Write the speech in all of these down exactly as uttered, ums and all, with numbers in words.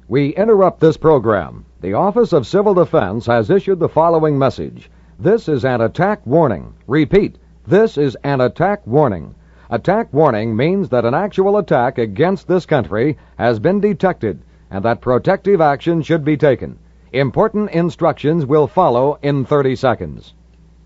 We interrupt this program. The Office of Civil Defense has issued the following message. This is an attack warning. Repeat, this is an attack warning. Attack warning means that an actual attack against this country has been detected and that protective action should be taken. Important instructions will follow in thirty seconds.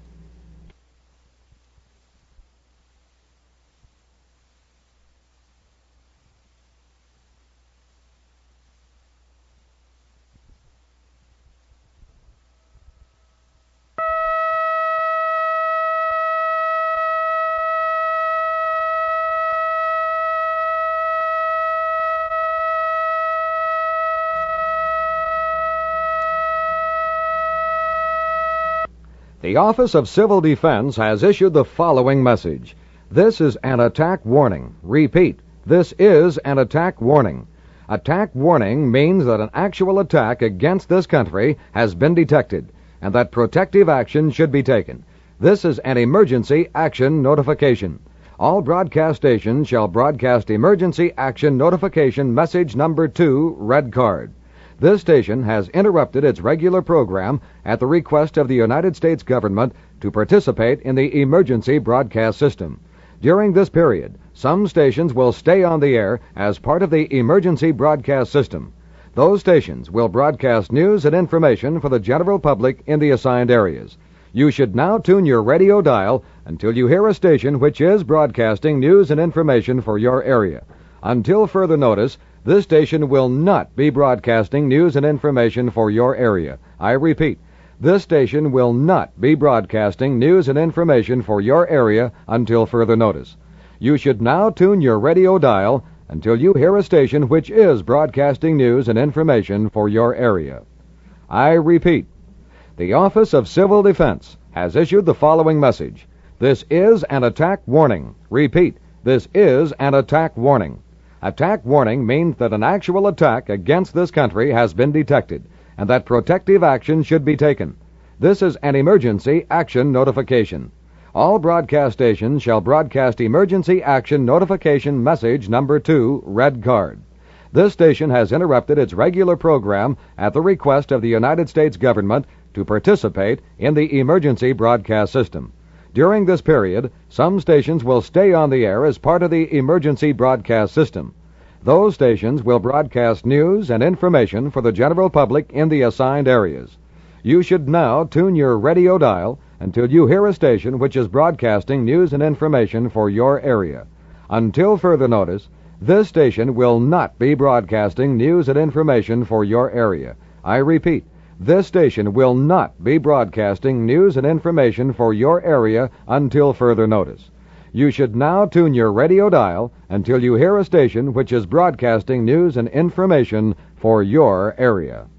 The Office of Civil Defense has issued the following message. This is an attack warning. Repeat, this is an attack warning. Attack warning means that an actual attack against this country has been detected and that protective action should be taken. This is an emergency action notification. All broadcast stations shall broadcast emergency action notification message number two, red card. This station has interrupted its regular program at the request of the United States government to participate in the emergency broadcast system. During this period, some stations will stay on the air as part of the emergency broadcast system. Those stations will broadcast news and information for the general public in the assigned areas. You should now tune your radio dial until you hear a station which is broadcasting news and information for your area. Until further notice, this station will not be broadcasting news and information for your area. I repeat, this station will not be broadcasting news and information for your area until further notice. You should now tune your radio dial until you hear a station which is broadcasting news and information for your area. I repeat, the Office of Civil Defense has issued the following message. This is an attack warning. Repeat, this is an attack warning. Attack warning means that an actual attack against this country has been detected and that protective action should be taken. This is an emergency action notification. All broadcast stations shall broadcast emergency action notification message number two, red card. This station has interrupted its regular program at the request of the United States government to participate in the emergency broadcast system. During this period, some stations will stay on the air as part of the emergency broadcast system. Those stations will broadcast news and information for the general public in the assigned areas. You should now tune your radio dial until you hear a station which is broadcasting news and information for your area. Until further notice, this station will not be broadcasting news and information for your area. I repeat, this station will not be broadcasting news and information for your area until further notice. You should now tune your radio dial until you hear a station which is broadcasting news and information for your area.